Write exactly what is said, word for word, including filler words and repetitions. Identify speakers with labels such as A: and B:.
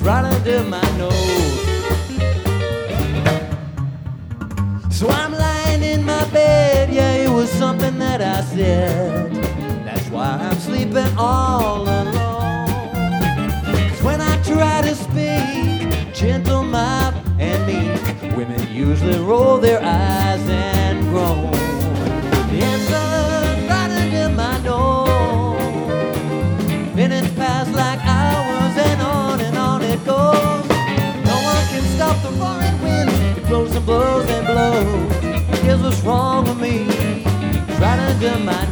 A: right under my nose. So I'm lying in my bed, yeah, it was something that I said. That's why I'm sleeping all alone. 'Cause when I try to speak, gentle, mild, and meek, women usually roll their eyes and groan. The answer's right under my nose. Minutes pass like hours, and on and on it goes. No one can stop the roaring wind. It blows and blows and blows. Here's what's wrong with me. It's right under my